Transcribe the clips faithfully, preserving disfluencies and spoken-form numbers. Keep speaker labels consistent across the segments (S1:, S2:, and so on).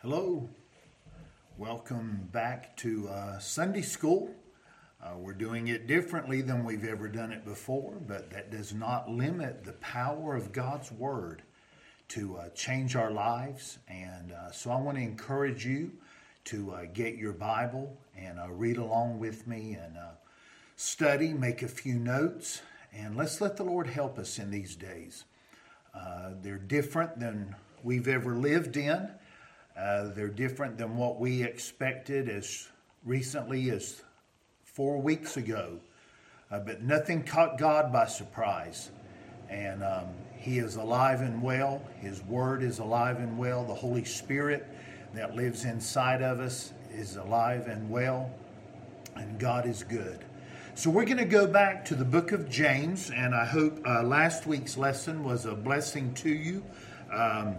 S1: Hello, welcome back to uh, Sunday School. Uh, we're doing it differently than we've ever done it before, but that does not limit the power of God's Word to uh, change our lives. And uh, so I want to encourage you to uh, get your Bible and uh, read along with me and uh, study, make a few notes, and let's let the Lord help us in these days. Uh, they're different than we've ever lived in. Uh, they're different than what we expected as recently as four weeks ago. Uh, but nothing caught God by surprise. And um, He is alive and well. His Word is alive and well. The Holy Spirit that lives inside of us is alive and well. And God is good. So we're going to go back to the book of James. And I hope uh, last week's lesson was a blessing to you. Um,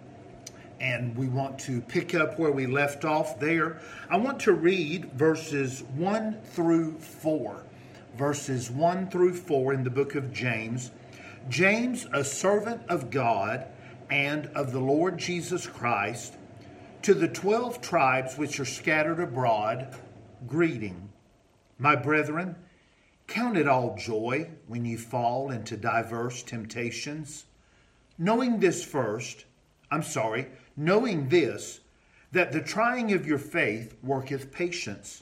S1: And we want to pick up where we left off there. I want to read verses one through four. Verses one through four in the book of James. James, a servant of God and of the Lord Jesus Christ, to the twelve tribes which are scattered abroad, greeting. My brethren, count it all joy when you fall into diverse temptations, knowing this first, I'm sorry, knowing this, that the trying of your faith worketh patience.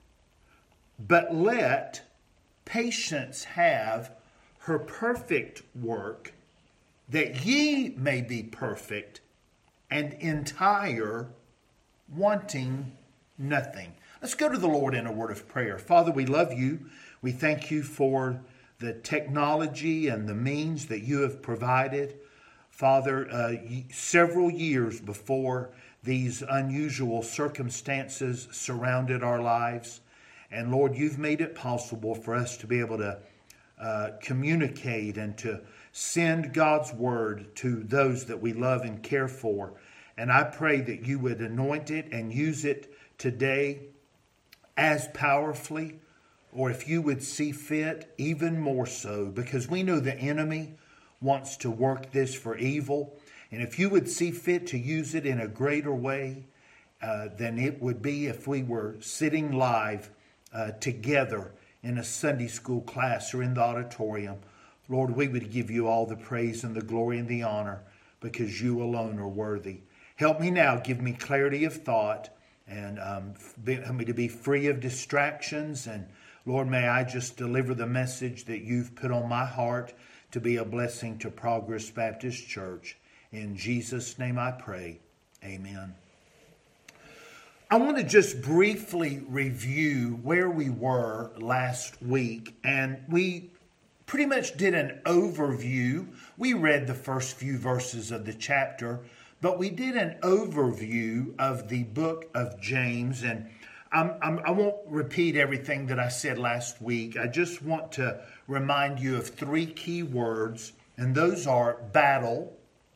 S1: But let patience have her perfect work, that ye may be perfect and entire, wanting nothing. Let's go to the Lord in a word of prayer. Father, we love you. We thank you for the technology and the means that you have provided. Father, uh, several years before these unusual circumstances surrounded our lives, and Lord, you've made it possible for us to be able to uh, communicate and to send God's word to those that we love and care for. And I pray that you would anoint it and use it today as powerfully, or if you would see fit, even more so, because we know the enemy wants to work this for evil. And if you would see fit to use it in a greater way uh, than it would be if we were sitting live uh, together in a Sunday school class or in the auditorium, Lord, we would give you all the praise and the glory and the honor because you alone are worthy. Help me now, give me clarity of thought and um, help me to be free of distractions. And Lord, may I just deliver the message that you've put on my heart to be a blessing to Progress Baptist Church. In Jesus' name I pray. Amen. I want to just briefly review where we were last week. And we pretty much did an overview. We read the first few verses of the chapter, but we did an overview of the book of James. And I'm, I'm, I won't repeat everything that I said last week. I just want to remind you of three key words, and those are battle,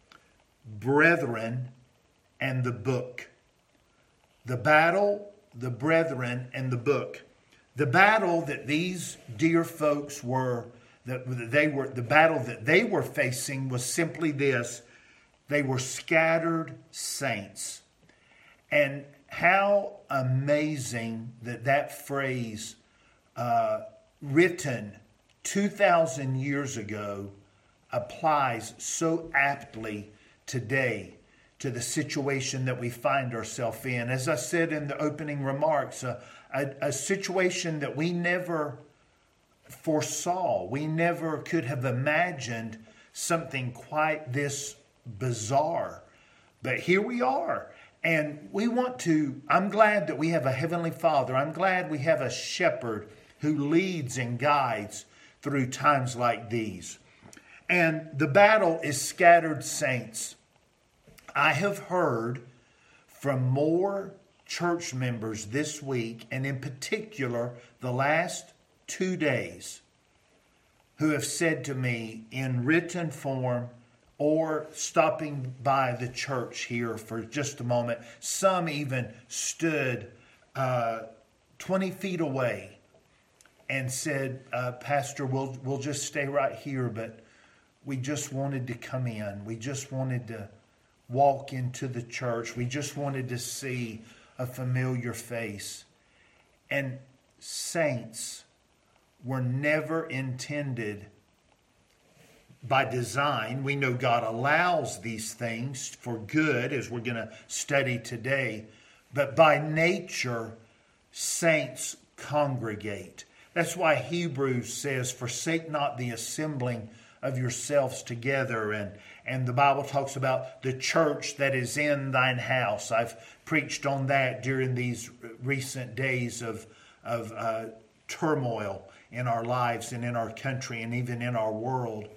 S1: brethren, and the book. The battle, the brethren, and the book. The battle that these dear folks were, that they were, the battle that they were facing was simply this: they were scattered saints. And how amazing that that phrase, uh, written two thousand years ago, applies so aptly today to the situation that we find ourselves in. As I said in the opening remarks, a, a, a situation that we never foresaw. We never could have imagined something quite this bizarre. But here we are. And we want to, I'm glad that we have a Heavenly Father. I'm glad we have a shepherd who leads and guides through times like these. And the battle is scattered saints. I have heard from more church members this week, and in particular the last two days, who have said to me in written form, or stopping by the church here for just a moment. Some even stood uh, twenty feet away and said, uh, Pastor, we'll, we'll just stay right here, but we just wanted to come in. We just wanted to walk into the church. We just wanted to see a familiar face. And saints were never intended by design. We know God allows these things for good, as we're going to study today. But by nature, saints congregate. That's why Hebrews says, forsake not the assembling of yourselves together. And, and the Bible talks about the church that is in thine house. I've preached on that during these recent days of, of uh, turmoil in our lives and in our country and even in our world.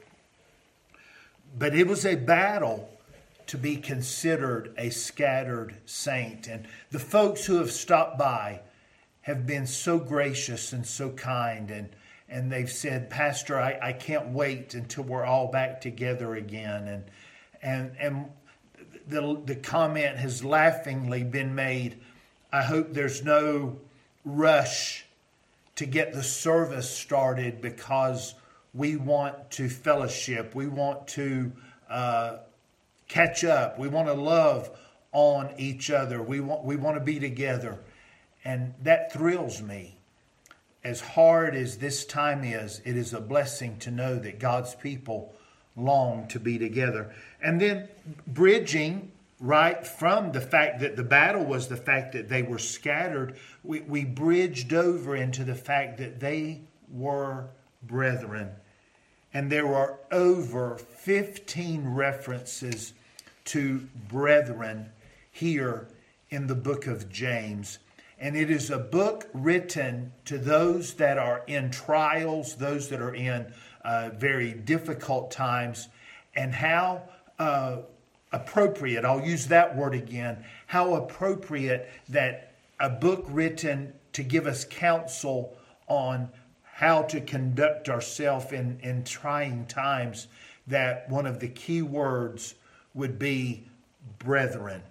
S1: But it was a battle to be considered a scattered saint. And the folks who have stopped by have been so gracious and so kind. And, and they've said, Pastor, I, I can't wait until we're all back together again. And, and, and the, the comment has laughingly been made, I hope there's no rush to get the service started because we want to fellowship. We want to uh, catch up. We want to love on each other. We want we want to be together. And that thrills me. As hard as this time is, it is a blessing to know that God's people long to be together. And then bridging right from the fact that the battle was the fact that they were scattered, we, we bridged over into the fact that they were brethren. And there are over fifteen references to brethren here in the book of James. And it is a book written to those that are in trials, those that are in uh, very difficult times, and how uh, appropriate, I'll use that word again, how appropriate that a book written to give us counsel on how to conduct ourselves in, in trying times, that one of the key words would be brethren.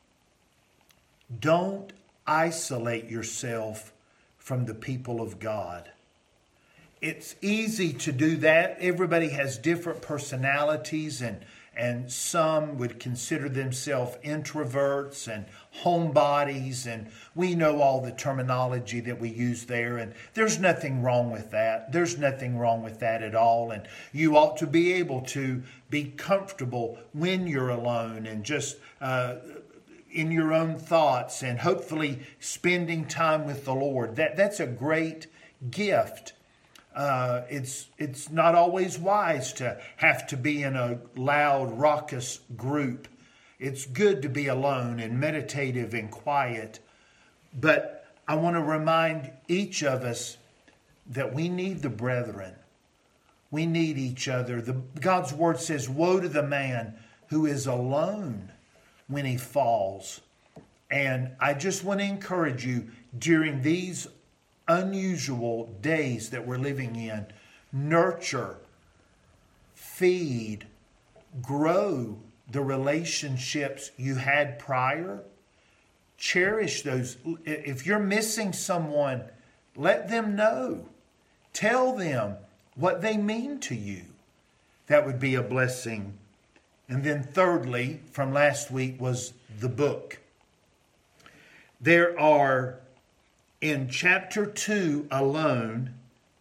S1: Don't isolate yourself from the people of God. It's easy to do that. Everybody has different personalities, and and some would consider themselves introverts and homebodies, and we know all the terminology that we use there, and there's nothing wrong with that. There's nothing wrong with that at all, and you ought to be able to be comfortable when you're alone and just uh, in your own thoughts and hopefully spending time with the Lord. That that's a great gift. Uh, it's it's not always wise to have to be in a loud, raucous group. It's good to be alone and meditative and quiet. But I want to remind each of us that we need the brethren. We need each other. The, God's word says, woe to the man who is alone when he falls. And I just want to encourage you during these unusual days that we're living in, nurture, feed, grow the relationships you had prior. Cherish those. If you're missing someone, let them know. Tell them what they mean to you. That would be a blessing. And then thirdly, from last week, was the book. There are, in chapter two alone,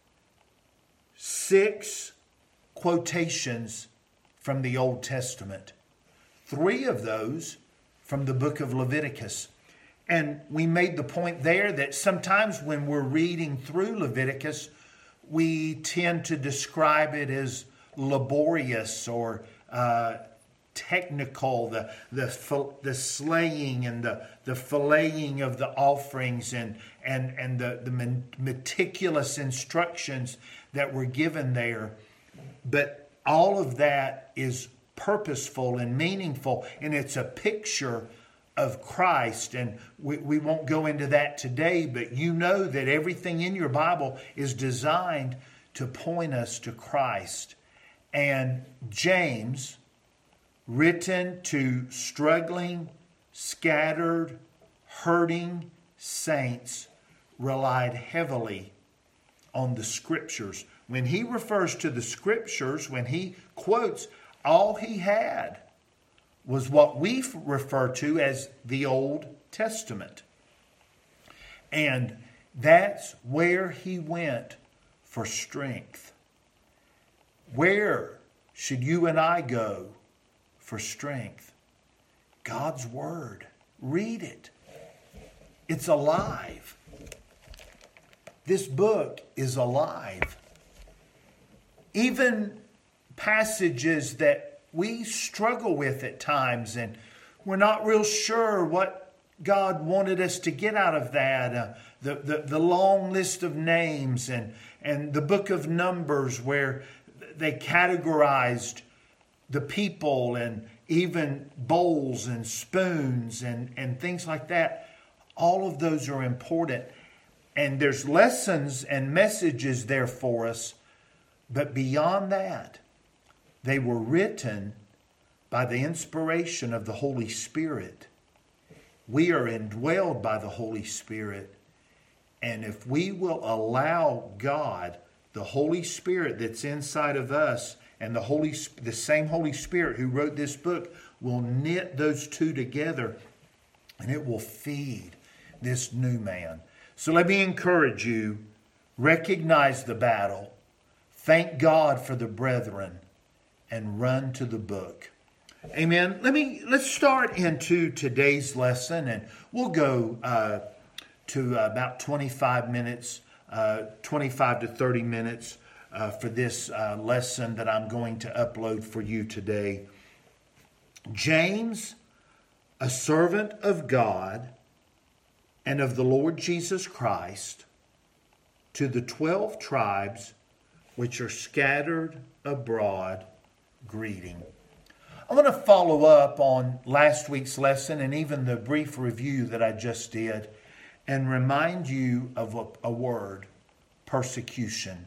S1: six quotations from the Old Testament. Three of those from the book of Leviticus. And we made the point there that sometimes when we're reading through Leviticus, we tend to describe it as laborious or uh, technical, the the the slaying and the the filleting of the offerings and and and the the meticulous instructions that were given there. But all of that is purposeful and meaningful, and it's a picture of Christ. And we, we won't go into that today, but you know that everything in your Bible is designed to point us to Christ. And James, written to struggling, scattered, hurting saints, relied heavily on the Scriptures. When he refers to the Scriptures, when he quotes, all he had was what we refer to as the Old Testament. And that's where he went for strength. Where should you and I go for strength? God's Word. Read it. It's alive. This book is alive. Even passages that we struggle with at times, and we're not real sure what God wanted us to get out of that. Uh, the, the, the long list of names and, and the book of Numbers where they categorized the people and even bowls and spoons and, and things like that. All of those are important. And there's lessons and messages there for us. But beyond that, they were written by the inspiration of the Holy Spirit. We are indwelled by the Holy Spirit. And if we will allow God, the Holy Spirit that's inside of us, and the Holy, the same Holy Spirit who wrote this book will knit those two together, and it will feed this new man. So let me encourage you, recognize the battle, thank God for the brethren, and run to the book. Amen. Let me let's start into today's lesson, and we'll go uh, to uh, about twenty-five minutes, uh, twenty-five to thirty minutes uh, for this uh, lesson that I'm going to upload for you today. James, a servant of God and of the Lord Jesus Christ, to the twelve tribes which are scattered abroad, greeting. I want to follow up on last week's lesson and even the brief review that I just did and remind you of a, a word, persecution.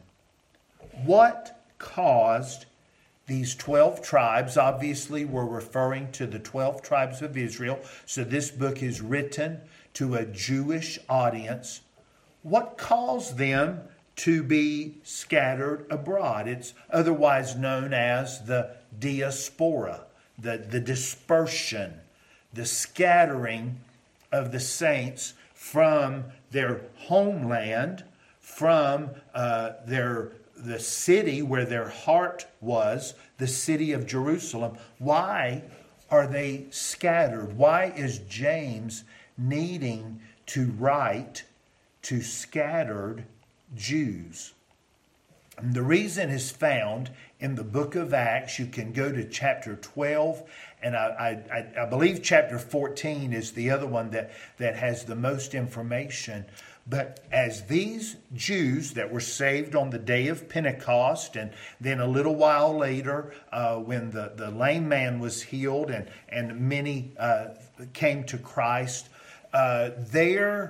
S1: What caused these twelve tribes? Obviously, we're referring to the twelve tribes of Israel. So this book is written to a Jewish audience. What caused them to be scattered abroad? It's otherwise known as the diaspora, the, the dispersion, the scattering of the saints from their homeland, from uh, their the city where their heart was, the city of Jerusalem. Why are they scattered? Why is James needing to write to scattered Jews? And the reason is found in the book of Acts. You can go to chapter twelve, and I, I, I believe chapter fourteen is the other one that, that has the most information. But as these Jews that were saved on the day of Pentecost, and then a little while later uh, when the, the lame man was healed and, and many uh, came to Christ, uh, their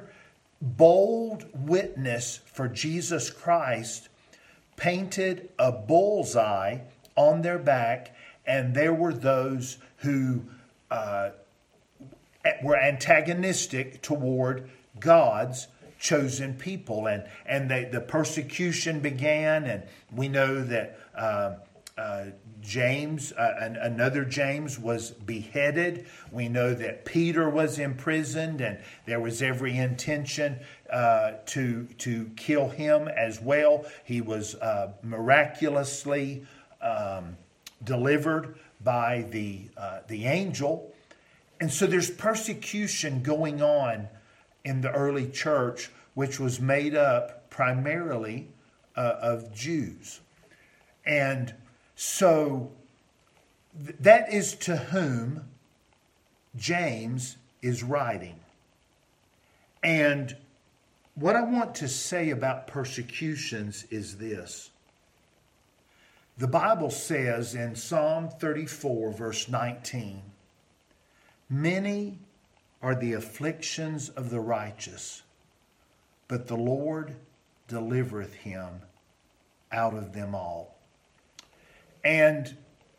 S1: bold witness for Jesus Christ painted a bullseye on their back, and there were those who uh, were antagonistic toward God's chosen people, and and they, the persecution began, and we know that uh, uh, James, uh, an, another James, was beheaded. We know that Peter was imprisoned, and there was every intention uh, to to kill him as well. He was uh, miraculously um, delivered by the uh, the angel, and so there's persecution going on in the early church, which was made up primarily uh, of Jews. And so th- that is to whom James is writing. And what I want to say about persecutions is this. The Bible says in Psalm thirty-four, verse nineteen, many are the afflictions of the righteous, but the Lord delivereth him out of them all. And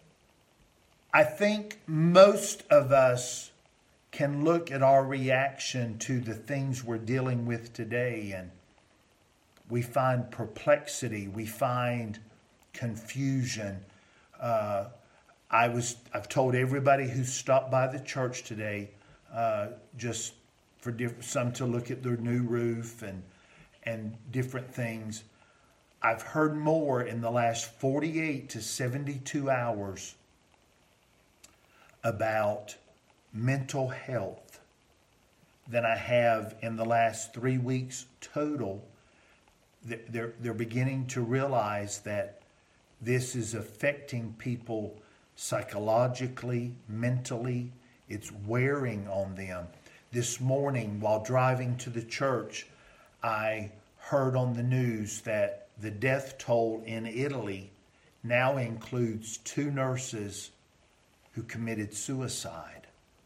S1: I think most of us can look at our reaction to the things we're dealing with today, and we find perplexity, we find confusion. Uh, I was, I've told everybody who stopped by the church today, uh, just for diff- some to look at their new roof and and different things. I've heard more in the last forty-eight to seventy-two hours about mental health than I have in the last three weeks total. They're, they're beginning to realize that this is affecting people psychologically, mentally. It's wearing on them. This morning, while driving to the church, I heard on the news that the death toll in Italy now includes two nurses who committed suicide.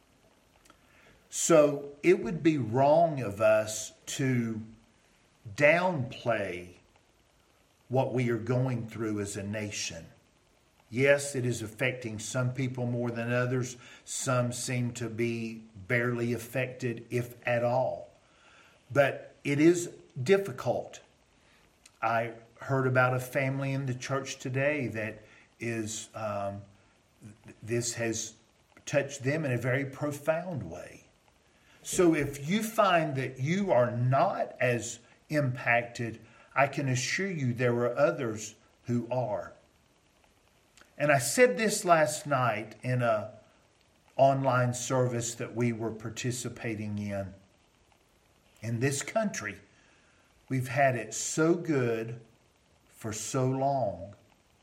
S1: So it would be wrong of us to downplay what we are going through as a nation. Yes, it is affecting some people more than others. Some seem to be barely affected, if at all. But it is difficult. I heard about a family in the church today that is, um, this has touched them in a very profound way. So if you find that you are not as impacted, I can assure you there are others who are. And I said this last night in a online service that we were participating in. In this country, we've had it so good for so long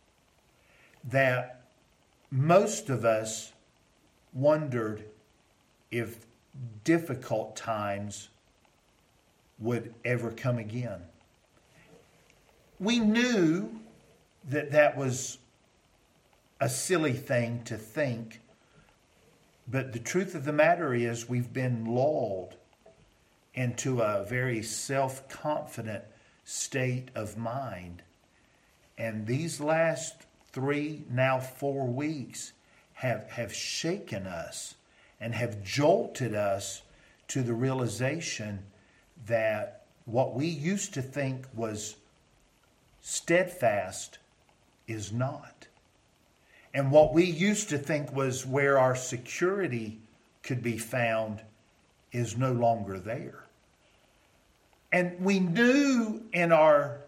S1: that most of us wondered if difficult times would ever come again. We knew that that was a silly thing to think, but the truth of the matter is we've been lulled into a very self-confident state of mind. And these last three, now four weeks have, have shaken us and have jolted us to the realization that what we used to think was steadfast is not. And what we used to think was where our security could be found is no longer there. And we knew in our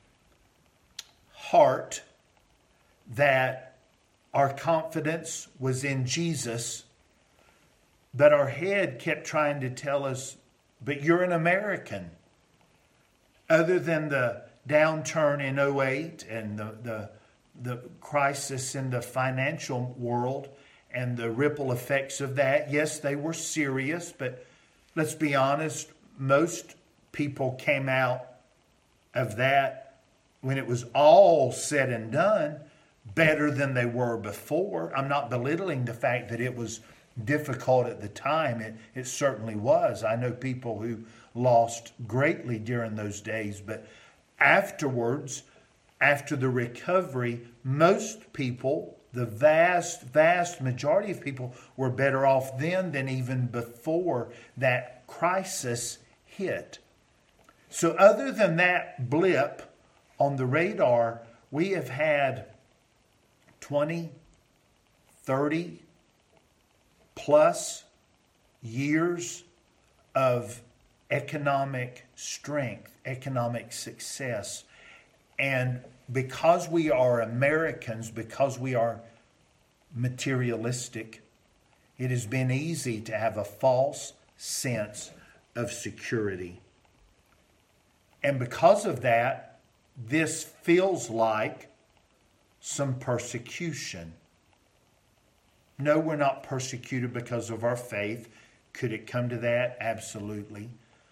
S1: heart that our confidence was in Jesus, but our head kept trying to tell us, but you're an American. Other than the downturn in oh eight and the, the, the crisis in the financial world and the ripple effects of that, yes, they were serious, but let's be honest, most people came out of that when it was all said and done better than they were before. I'm not belittling the fact that it was difficult at the time. It, it certainly was. I know people who lost greatly during those days, but afterwards, after the recovery, most people, the vast, vast majority of people were better off then than even before that crisis hit. So other than that blip on the radar, we have had twenty, thirty plus years of economic strength, economic success. And because we are Americans, because we are materialistic, it has been easy to have a false sense of security. And because of that, this feels like some persecution. No, we're not persecuted because of our faith. Could it come to that? Absolutely.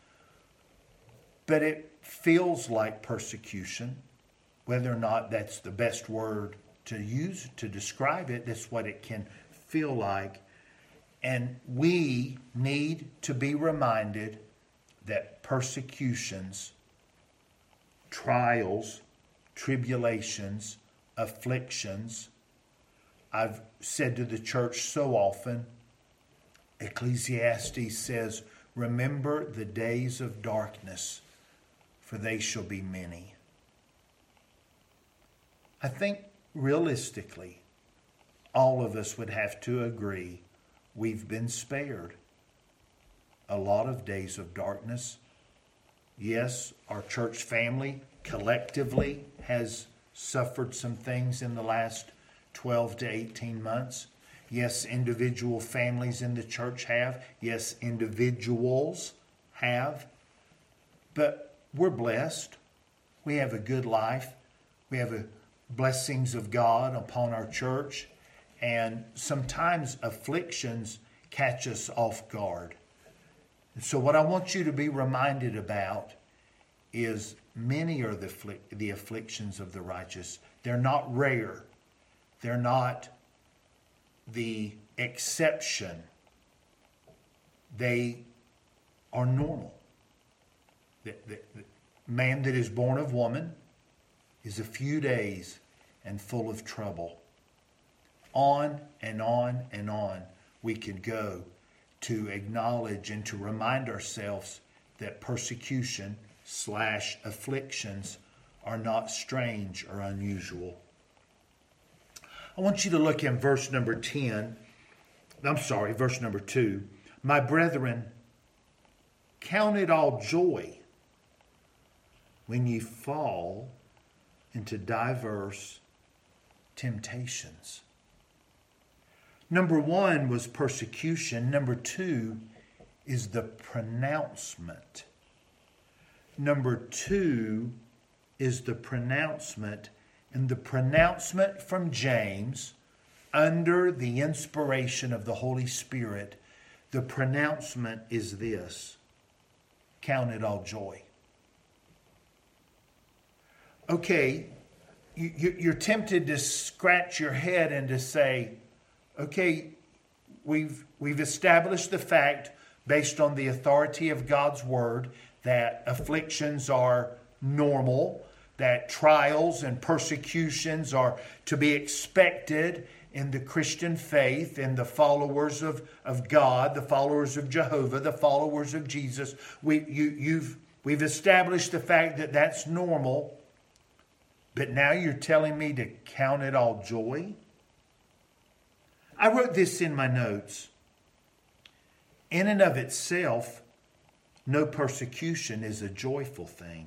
S1: But it feels like persecution. Whether or not that's the best word to use to describe it, that's what it can feel like. And we need to be reminded that persecutions, trials, tribulations, afflictions, I've said to the church so often, Ecclesiastes says, remember the days of darkness, for they shall be many. I think realistically, all of us would have to agree we've been spared a lot of days of darkness. Yes, our church family collectively has suffered some things in the last twelve to eighteen months. Yes, individual families in the church have. Yes, individuals have. But we're blessed. We have a good life. We have a blessings of God upon our church. And sometimes afflictions catch us off guard. And so what I want you to be reminded about is many are the, the afflictions of the righteous. They're not rare. They're not the exception. They are normal. The, the, the man that is born of woman is a few days and full of trouble. On and on and on we can go to acknowledge and to remind ourselves that persecution slash afflictions are not strange or unusual. I want you to look in verse number ten. I'm sorry, verse number two. My brethren, count it all joy when ye fall into diverse temptations. Number one was persecution. Number two is the pronouncement. Number two is the pronouncement. And the pronouncement from James, under the inspiration of the Holy Spirit, the pronouncement is this: count it all joy. Okay, you, you're tempted to scratch your head and to say, okay, we've, we've established the fact, based on the authority of God's Word, that afflictions are normal, that trials and persecutions are to be expected in the Christian faith, in the followers of, of God, the followers of Jehovah, the followers of Jesus. We, you, you've, we've established the fact that that's normal, but now you're telling me to count it all joy? I wrote this in my notes. In and of itself, no persecution is a joyful thing.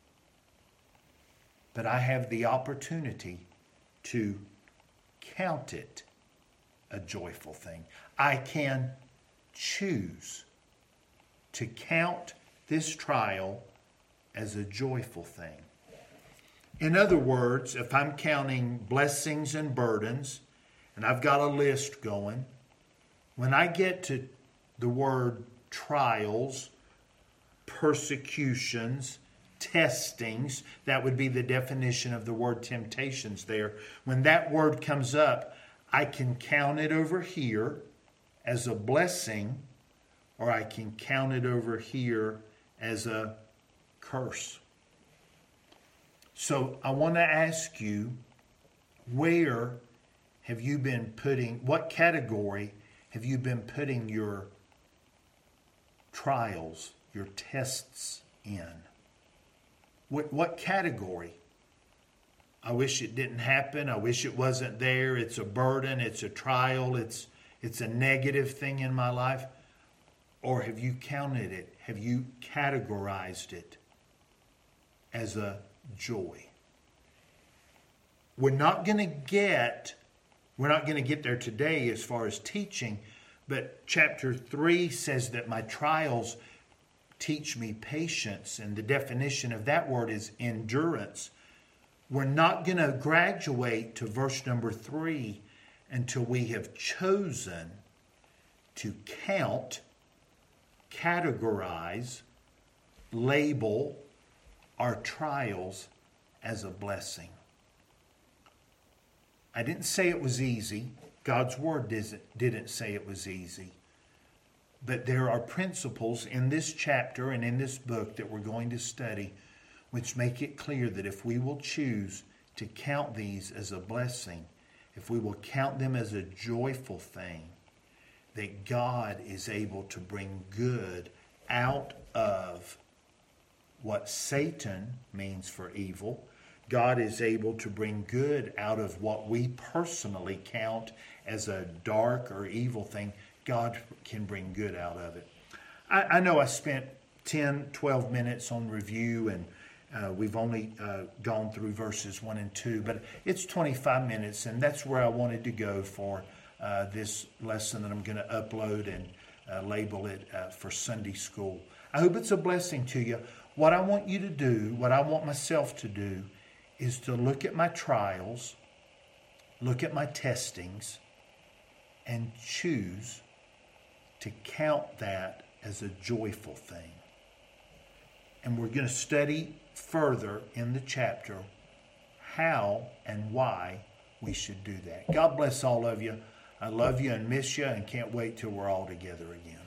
S1: But I have the opportunity to count it a joyful thing. I can choose to count this trial as a joyful thing. In other words, if I'm counting blessings and burdens, and I've got a list going, when I get to the word trials, persecutions, testings, that would be the definition of the word temptations there. When that word comes up, I can count it over here as a blessing, or I can count it over here as a curse. So I want to ask you, where have you been putting, what category have you been putting your trials, your tests in? What, what category? I wish it didn't happen. I wish it wasn't there. It's a burden. It's a trial. It's, it's a negative thing in my life. Or have you counted it? Have you categorized it as a joy? We're not going to get, we're not going to get there today as far as teaching, but chapter three says that my trials teach me patience, and the definition of that word is endurance. We're not going to graduate to verse number three until we have chosen to count, categorize, label our trials as a blessing. I didn't say it was easy. God's Word didn't say it was easy. But there are principles in this chapter and in this book that we're going to study which make it clear that if we will choose to count these as a blessing, if we will count them as a joyful thing, that God is able to bring good out of what Satan means for evil, God is able to bring good out of what we personally count as a dark or evil thing. God can bring good out of it. I, I know I spent ten, twelve minutes on review, and uh, we've only uh, gone through verses one and two, but it's twenty-five minutes, and that's where I wanted to go for uh, this lesson that I'm going to upload and uh, label it uh, for Sunday school. I hope it's a blessing to you. What I want you to do, what I want myself to do, is to look at my trials, look at my testings, and choose to count that as a joyful thing. And we're going to study further in the chapter how and why we should do that. God bless all of you. I love you and miss you and can't wait till we're all together again.